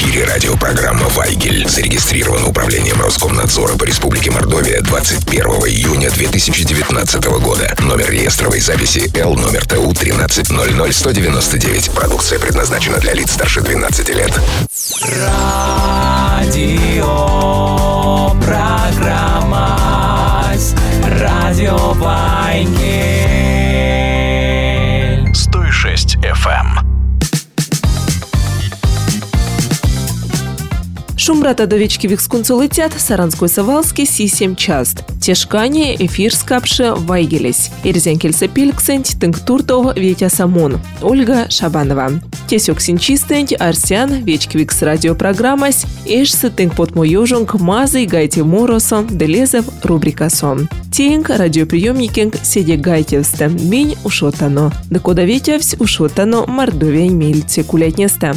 эфире радиопрограмма «Вайгель». Зарегистрирована управлением Роскомнадзора по Республике Мордовия 21 июня 2019 года. Номер реестровой записи Л номер ТУ 1300199. Продукция предназначена для лиц старше 12 лет. Радиопрограмма «Радио Вайгель». 106 FM. Шумрата до вечки викскунцу летят, Саранской-Савалский Си-7 част. Тешкание эфир скапше Вайгелес. Ирзянкельса Пильксенть, Тынктуртов, Ветя Самон. Ольга Шабанова. Тесек Синчистенть, Арсян, вечки викс радиопрограммась, Эшсы Тынк Потмоёжонг, Мазый, Гайте Моросон, Делезов, Рубрикасон. Тинг, радиоприемникинг, Седе Гайтевстем, Минь, Ушотано. Декода Ветявсь, Ушотано, Мордовия, Мельце, Кулятнеста.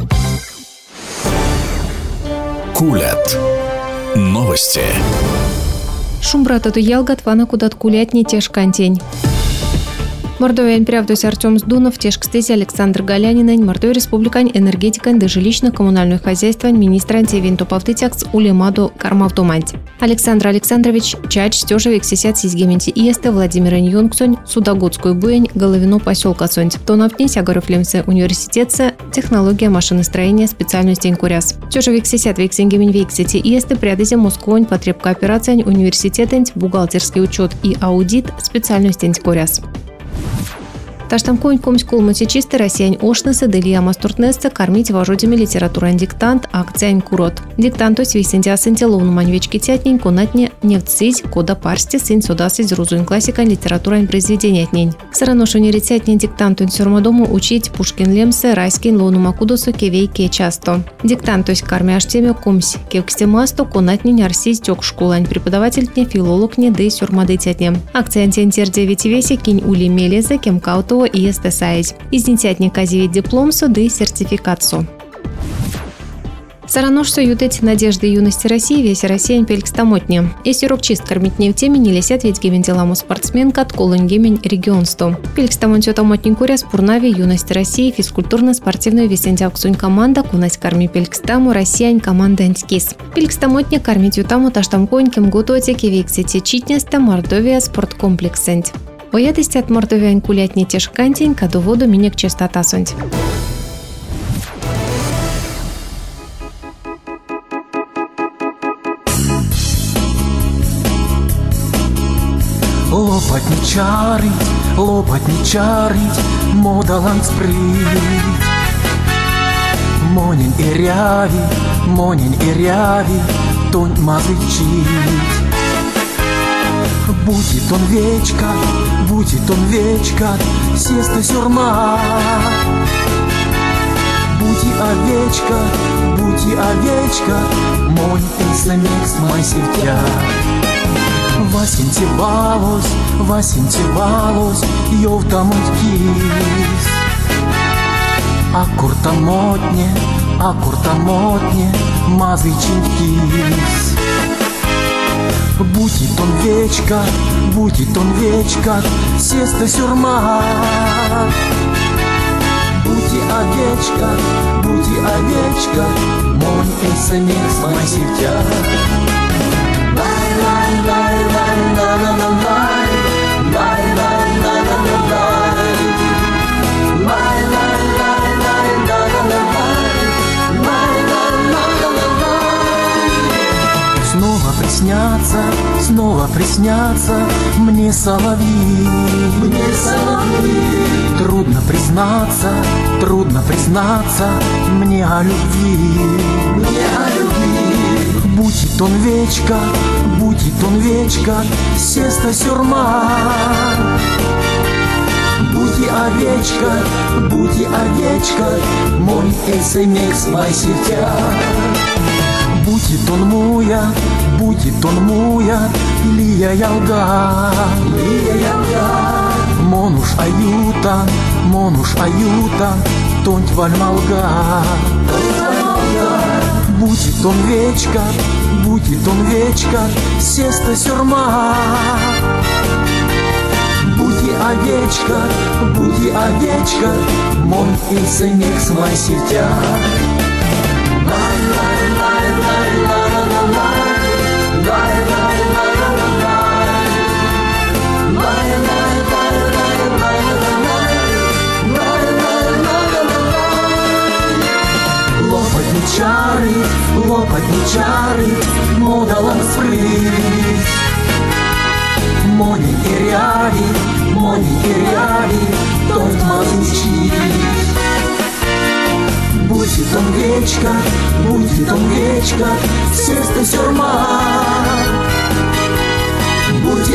Кулят. Новости. Шумбрата ялгат вана кудат кулятни тешкантень. Мордовия правдусь Артем Сдунов, тешкстези Александр Галянин, Мордовия республикань энергетикань да жилищно-коммунальное хозяйство министра антивинтоповтытякс улемаду кармавтоманти. Александр Александрович Чач стежевик сисят сизгементи иесте Владимир Ньюнгсонь Судогодскую буень Головину поселка Сонь. Тонавтнись Агарофлемсе университетсе технология машиностроения специальность инкуряс. Стежевик сисят вексингемень вексити иесте прядызе Москвонь потребка операций университетень бухгалтерский учет и аудит специальность инкуряс. Таштамконь комскул матичисты россиян ошнысы делия мастуртнесца кормить вожодями литературан диктант акциян курот. Диктанту свисенди асенти ловну маньвечки тятнень конатне невцить кода парсти сень судасыть рузуин классикан литературан произведения тнень. Сараношуни рецятнень диктанту инсюрмадому учить Пушкин лемсе райскин ловну макудосу кевей ке часто. Диктант то есть карми аштеме комсь кевкстемасту конатнень арсись тёк школань преподавательтне филологне да и сюрмады тятне. Акциян тентерде ветивеси кинь ули мелезе кемкауто и естесаить. Изнетятника зивит дипломсу да и сертификатсу. Сараношсу ютеть надежды юности России весь Россиян пелькстамотне. Если рокчист кормить не в теме, не лесят ведь гемен деламу спортсменка от колонь гемень регионсту. Пелькстамотню тамотнин куря спурнави юности России физкультурно-спортивную весентявксунь команда кунась корми пелькстаму Россиян команда антькис. Пелькстамотне кормить ютаму таштамконьким готовите вексите читнеста Мордовия спорткомплексент. Оядысти от Мордовия кулятни тешкантень, каду воду минек частота сонть. Лопатни чарить, модалан спрыть. Монин и ряви, тонь мазычить. Будет он вечка, сеста сюрма. Бути овечка, монь и самекс май севтя. Васентивалос, йовтамуть кис. А куртамотне, мазычин кис. Будет он вечка, сеста сюрма. Бути овечка, монь и самекс май севтя. Снова приснятся мне соловьи. Трудно признаться мне о любви. Будет он вечка, сеста сюрма. Бути овечка, мой эсэмекс май сетя. Будет он муя, лия ялга. Монуш аюта, тонть вальмалга. Будет он вечка, сеста сюрма. Бути овечка, мой эсэмекс май сетя. Лопатні чари, модалом сприть. Мони и ряди, тот молчит. Будет он вечка, сердце сюрма. Будь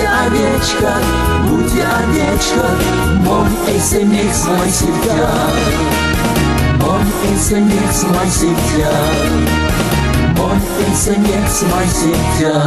овечка, мой эсэмикс мой всегда. Мой эсэмикс мой всегда. Мой эсэмикс мой всегда.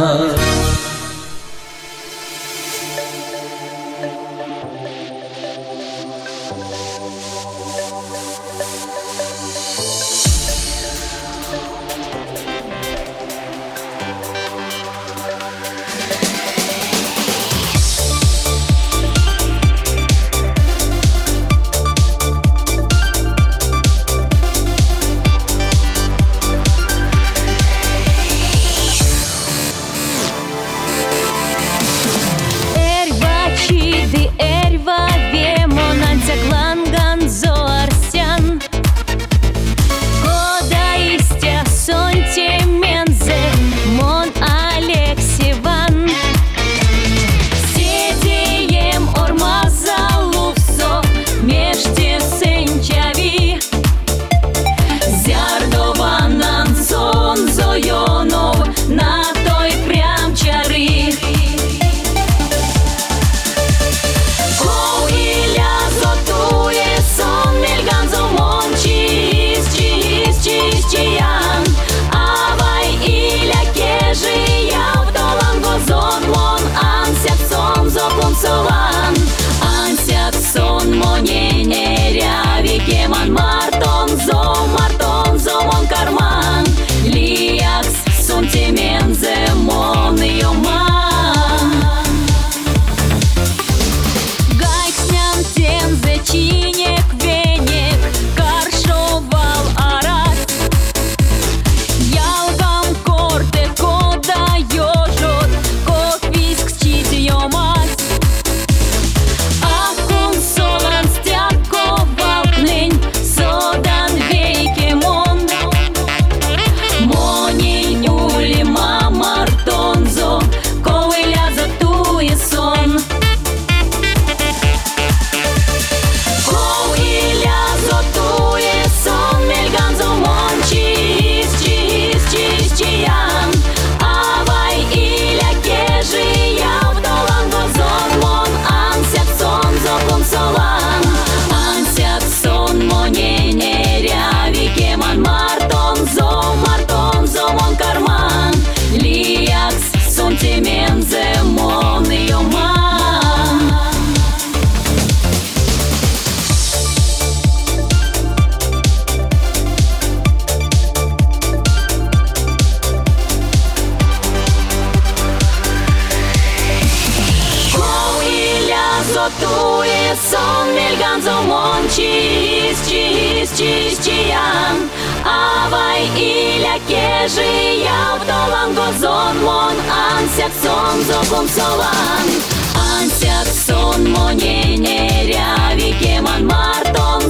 Avai ilha keji jau dolan gozon mon ansiak son zokum solan ansiak son monene ravike man marton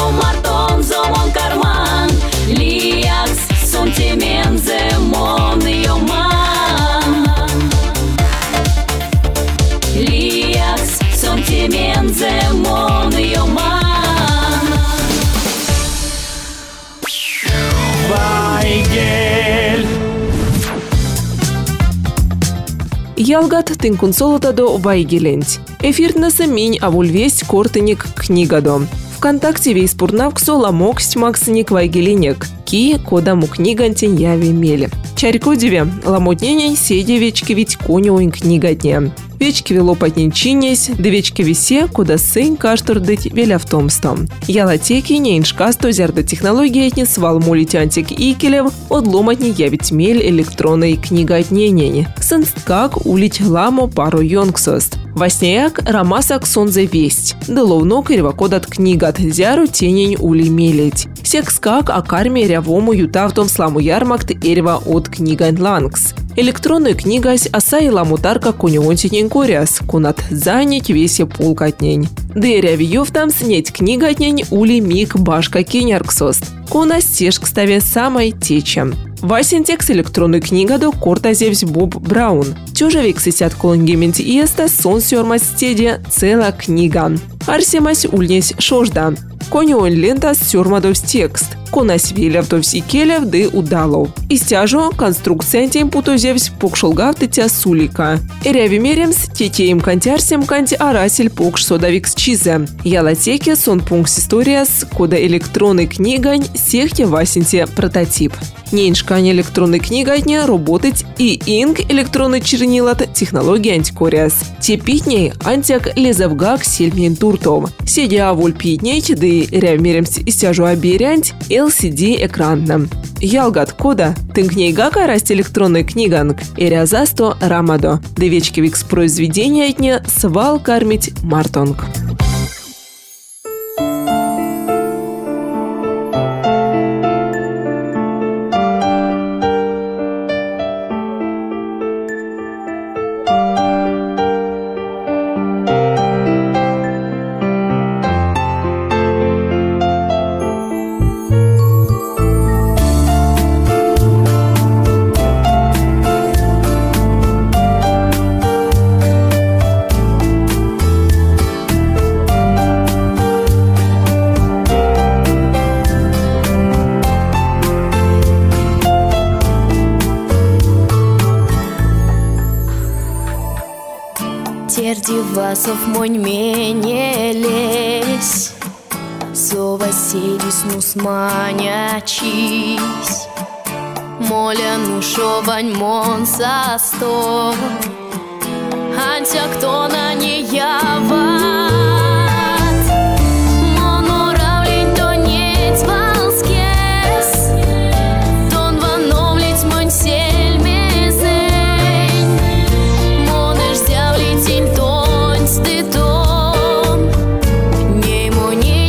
zo mon karman liaks son temenze mon yoman liaks son temenze mon yoman. Ялгат тынкун солотадо вайгелент. Эфиртнасы минь авульвесть кортыник книгадо. ВКонтакте весь пурнавксо ламоксть максыник вайгеленек. Ки кодаму книгантень яви мели. Чарькодеве ламотненень седе вечки ведь конюин книгатне. Вечки велопатнень чинесь, да вечки весе, куда сын каштурдыть велявтомстом. Ялатеки нейншкасто зярда технологии этни свал молить антик икелев, одломатни явить мель электронной книгатненень. Сынст как улить ламо пару йонксост. Васняяк рамасак сонзе весть. Деловно кривокодат книгат зяру тенень ули мелеть. Секскак акарме рявому ютавтом сламу ярмакт эрва от книгань лангс. Электронную книгась асай ламутарка конюонтинень коряс, кунат занять весе полкатнень. Дыря виев там снять книгатнень ули миг башка кенярксост. Куна стежк ставе самой течем. Васентекс электронную книга до кортазевсь Боб Браун. Тюжевик сисят колонгемент иеста сон сёрмас стеде цела книга. Арсемась ульнесь шожда. Конюон лента сёрмадов текст. Конась вилявтов сикелев ды удалов. Истяжу конструкция тем путозевсь покшолгавтытя сулика. Эрявимеремс тетеем кантярсем канти арасель покш содавикс чизе. Ялатеке сон пункс историас кода электронной книгань сехте васенте прототип. Неньшкань электронной книгатне работать и инк электронный чернилат технологии антикориас. Тепитней антяк лезавгак сельмин туртов. Седя вольпитней ды рявмеремс истяжу оберянть LCD экранным. Ялгат кода тынкней гака расть электронной книганг эрязасто рамадо. Девечкевикс произведения дня свал кармить мартонг. Тердивасов монь менелесь, совоседись нус манячись, моля нушовань мон састо, антя кто на не яват, моноравлень то нет валскес, тон вановлить монь сельмезень, монеш зявлить им тонь стыдом, неймо не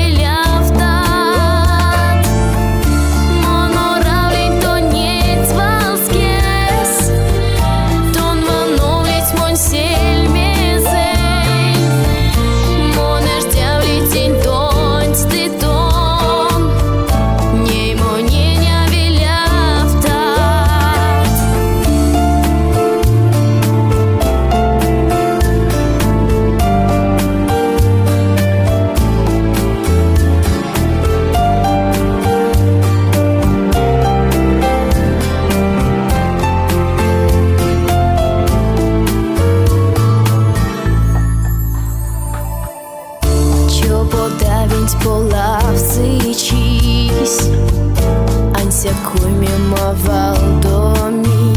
вилявтат, моноравлень то нет валскес, тон вановлить монь сельмезень, монеш зявлить им тонь стыдом, неймо не вилявтат. Чо подавить полавсычись, анся куймема валдоми,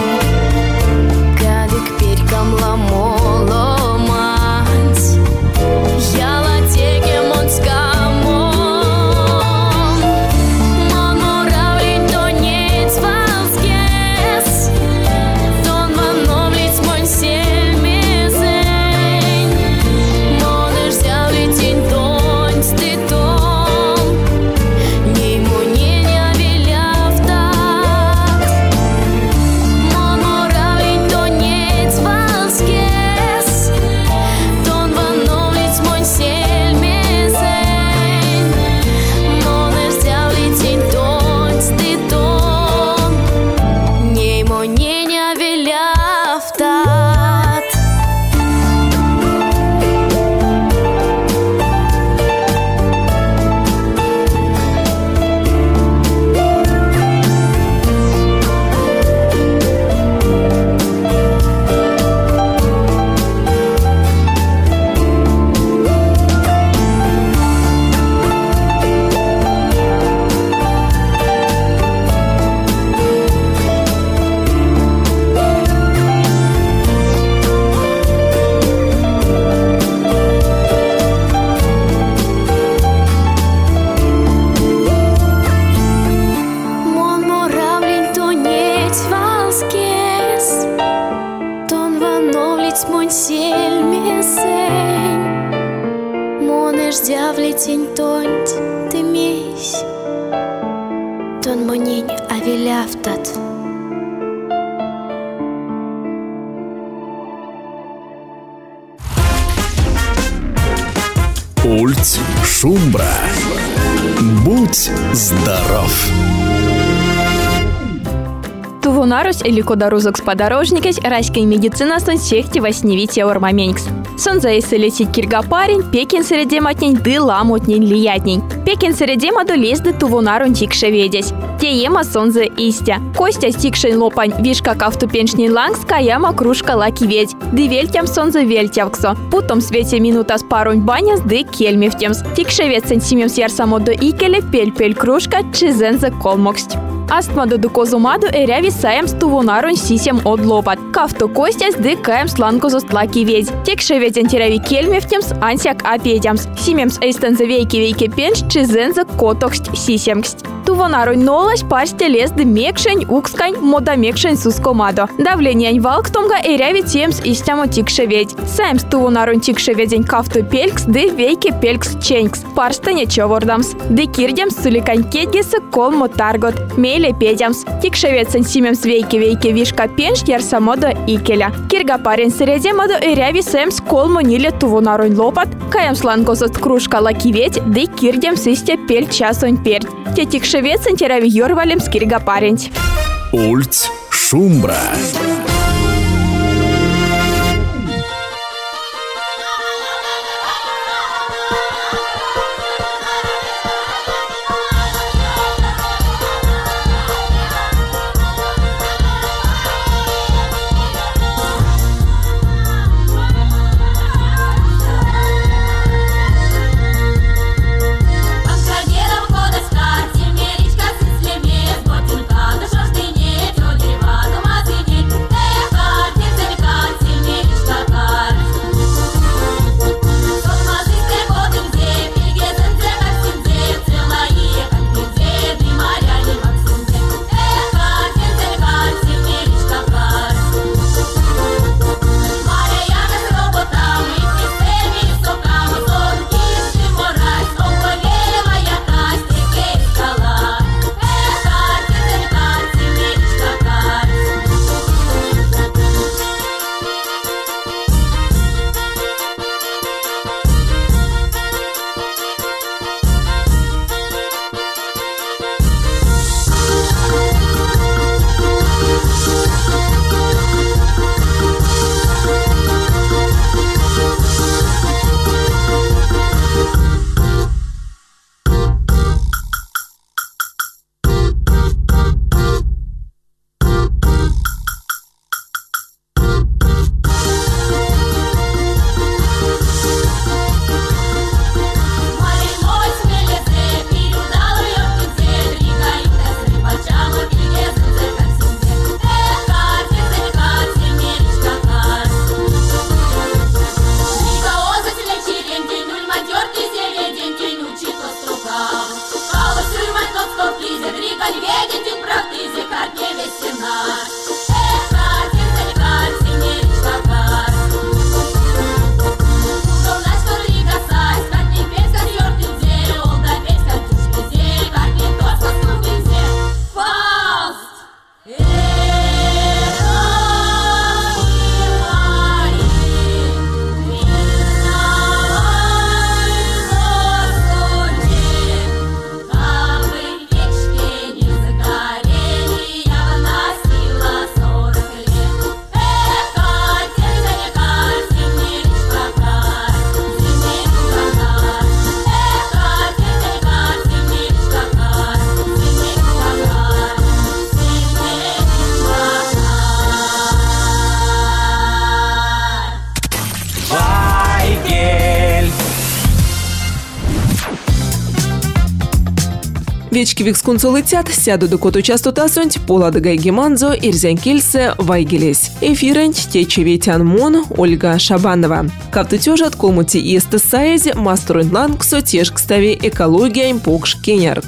кадык перькам ламоломать, яла теге монскамон, моноравлень то нет валскес, тон вановлить монь сельмезень, монеш зявлить ин тонь стыдом, неймо не вилявтат, моноравлень то нет валскес, тон вановлить монь сельмезень, монеш зявлить ин тонь стыдом, неймо не вилявтат. Ведь мон сельмесень, мон иждявлетень тонть ты месь, тон монень авеляфтат. Ульт Шумбра. Будь здоров! Тувонарус или кодарузок сподорожникес райской медицина сон сехти восьневите ормаменькс. Сон заеселесить киргапарень, пекин средематнень ды ламотнень лиятнень. Пекин средемаду лезды тувонарун тикше ведесь. Те ема сонзе истя. Костя стикшень лопань вишка кафтупеншнень лангс каяма кружка лаки ведь. Ды вельтям сонзе вельтявксо. Путом свете минута с парунь баняс ды кельмевтемс. Тикше ведь симемс ярсамодо икеле пель-пель кружка чизензе колмоксть. Астмаду дукозумаду эряви саем стувонарун сисем одлопат. Кафту костяс ды каем сланкозо стлаки ведь. Текше ведь антирави кельмевтемс ансяк апедямс. Симемс эйстензе вейки пенш чизензе котоксть сисемксть. Тувонарун нолась парсте лезды мекшень укскань мода мекшень сускомадо. Давление валктомга эряви темс истямо тикше ведь. Саем стувонарун тикше ведень кафту пелькс ды вейки пелькс ченькс. Парстане човордамс. Ды кирдямс суликань кетгесы колмо таргот. Мейле педямс. Тикше ведь симемс вейки вишка пенш ярсамодо икеля. Кирга парень средемадо эряви саемс колмо ниле тувонарун лопат. Каем слангозот кружка лаки ведь ды кирдямс истя пель часонь перть. Те тикше ведь антирави йорвалем с кирга парень. Ульт Шумбра. Вечки викскунцу летят, сяду до коту частота сонть, пола до гайгеманзо, ирзянкельсе, вайгелес. Эфиренть, течеветян мон, Ольга Шабанова. Кавтытежат комути и эстесаезе, мастеруин лангсо, теж кстави экология импокш кеняркс.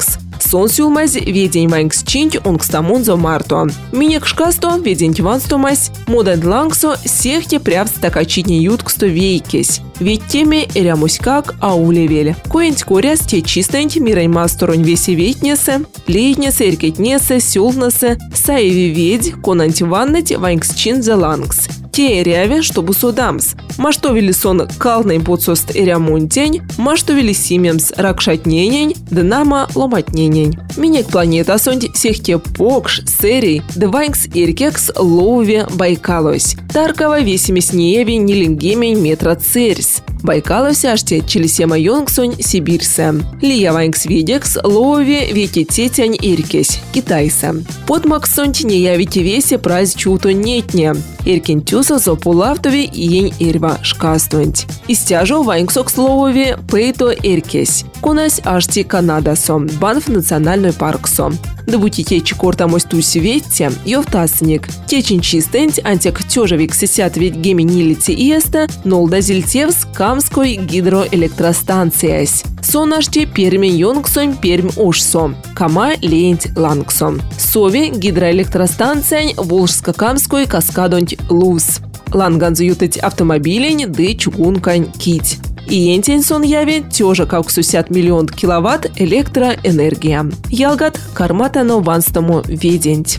Сон сюлмаз ведень вайнгс чинь онгстамонзо марто. Минек шкасто ведень ванстомаз моден лангсо сехте пряв стакачитне ютксто вейкесь. Ведь теме эрямуськак аулевель. Коэнть коряс те чистэнть мирайма сторонь весе ветнесе, лейтнесе, эркетнесе, сюлнесе, саеви ведь, конанти ваннать вайнгс чин за лангс. Те эряве, чтобы судамс. Маштовили сон калный подсост эрямунтень, маштовили симемс ракшатненень, днама ломатненень. Минек планета сонть сехте покш, серий, двайнгс иркекс лоуве байкалось. Таркова весимес нееви нилингемень метра церс. Байкалося аште челесема йонгсонь сибирсе. Лия вайнгс видекс лоуве вети тетянь иркесь, китайсе. Подмаксонть неявите весе праз чуто нетне. Иркентюса зопулавтове ень ирва шкастонть. Истяжо вайнгсокс лоуве пейто иркесь. Конась ашти Канадасо, банф национальный парксо. Дабутите чекортамось туси ветте, йовтасник. Течин чистэнть антек тёжевик сисят ведь геминилити иеста, нолдазильтевс камской гидроэлектростанциясь. Сонаште перми йонгсом пермь ушсо, кама ленть лангсо. Сове гидроэлектростанция волжско-камской каскадонть луз. Ланганзу ютыть автомобилень ды чугункань кить. И ентень сон яви тёжа как 60 миллион киловатт электроэнергия. Ялгат карматано ванстому веденть.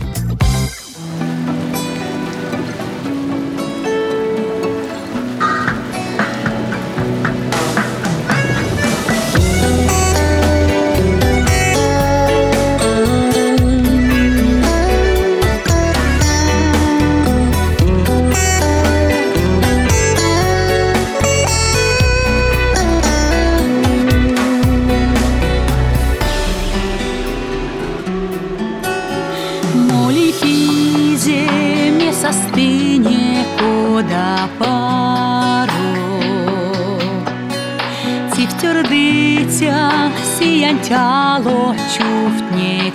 Состыне кода пару Тифтюрдытя сиянтяло чуфтне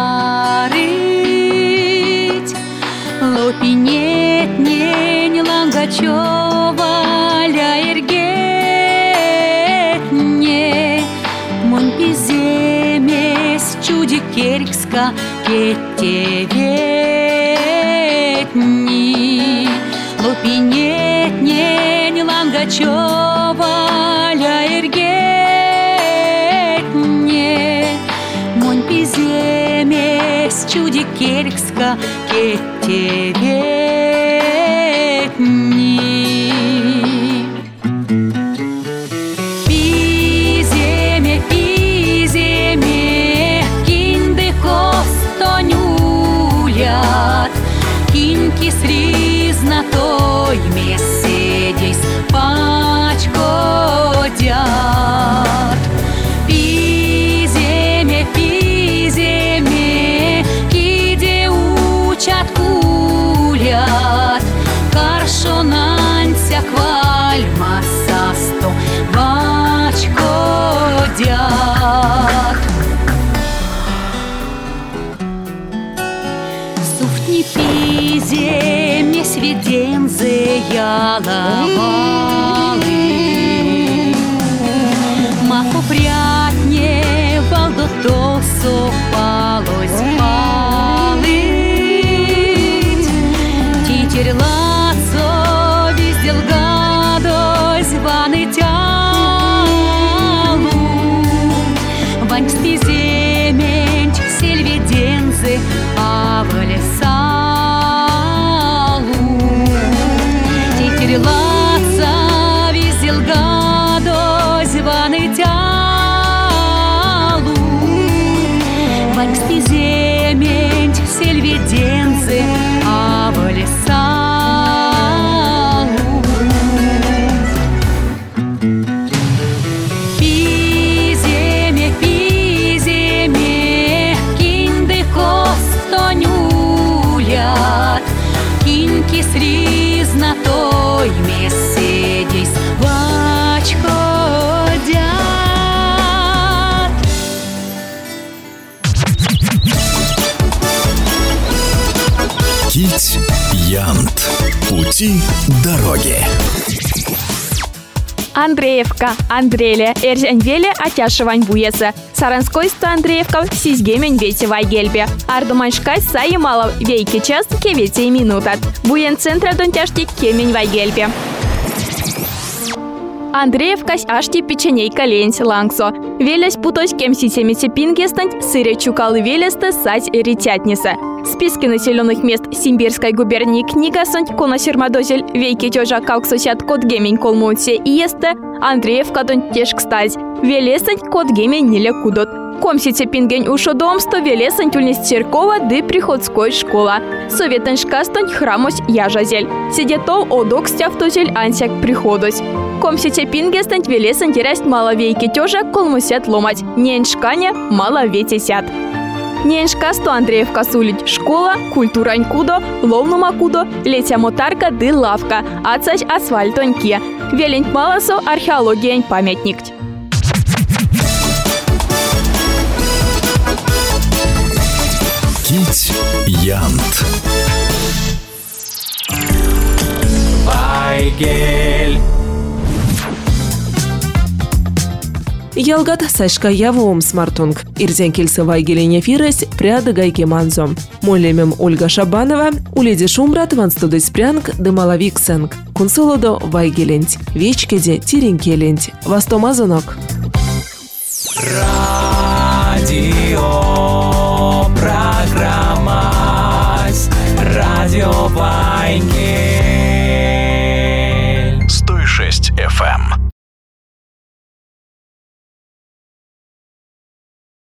чарыть Лопинет нень лангачева ля эргетне Монь пиземес чудик керкска кетеве Лопинет нень лангачева ля эргетне Монь пиземес чудик керкска кетеветни Пиземе кинды костонюлят Киньки сризна той месседейс пачкодят. Пиземе, киде учат кулят, каршонанця квальма састо пачкодят. Суфтни пиземе свидензе яловалы, маку прятне валдо толсо палось палыть. Титер лацо виздел гадость ваны тялу, ваньк спиземень сельведензе авале салу. Титер лаца виздел гадость ваны тялу, ваньк спиземень сельведензе авале салу. Пиземе, кинды костонюлят, киньки сризна той месседейс вачкодят. Кить Янт. Пути дороги. Андреевка, Андреле, Эрзянвеле, Атяшевань буесы. Саранскойста Андреевка, Сизгемень вете вайгельбе. Ардуманшкай саималов вейки час кевете и минутат. Буен центра донтяшти кемень вайгельбе. Андреевкась ашти печенейка ленсь лангсо. Велясь путось кемситемите пингестант, сыре чукалы велесты сать ритятниса. Списки населенных мест Симбирской губернии книга сант коносермадозель вейки тёжа калксосят код гемень колмонсе и есте Андреевка дон тешк стать. Велесант код гемень ниле кудот. Комсите пингень ушодомсто велесант ульнес церкова ды приходской школа. Советаншка стант храмось яжазель. Сидетов одок стявтозель ансяк приходось. Комсите пингестант велесант тересть мало вейки тёжа колмусят ломать. Неншкане мало ветесят. Неншкасто Андреевка сулить школа, культурань кудо, ловнума кудо, летя мотарка ды лавка, ацач асфальтоньке. Велень малосо археологиянь памятник. Кить Янт. Вайгель. Ялгат сашка явом смартунг. Ирзен кельса вайгелене фирес пряда гайки манзо. Молемем Ольга Шабанова, уледи Шумбра тванстудыс прянг дымалавиксенг. Кунсолодо вайгелент. Вечкеде тиренкелент. Вастомазонок. Радио программа. Радио Вайгель.